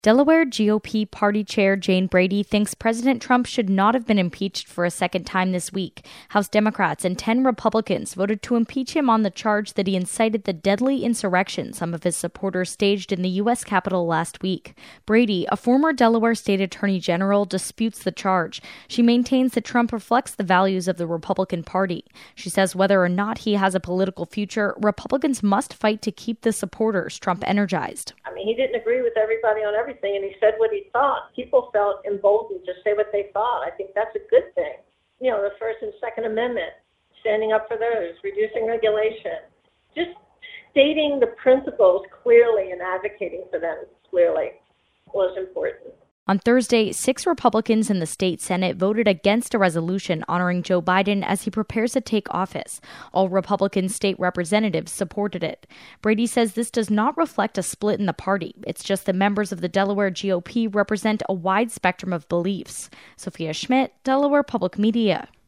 Delaware GOP Party Chair Jane Brady thinks President Trump should not have been impeached for a second time this week. House Democrats and 10 Republicans voted to impeach him on the charge that he incited the deadly insurrection some of his supporters staged in the U.S. Capitol last week. Brady, a former Delaware State Attorney General, disputes the charge. She maintains that Trump reflects the values of the Republican Party. She says whether or not he has a political future, Republicans must fight to keep the supporters Trump energized. He didn't agree with everybody on everything, and he said what he thought. People felt emboldened to say what they thought. I think that's a good thing. The First and Second Amendment, standing up for those, reducing regulation, just stating the principles clearly and advocating for them clearly was important. On Thursday, 6 Republicans in the state Senate voted against a resolution honoring Joe Biden as he prepares to take office. All Republican state representatives supported it. Brady says this does not reflect a split in the party. It's just that members of the Delaware GOP represent a wide spectrum of beliefs. Sophia Schmidt, Delaware Public Media.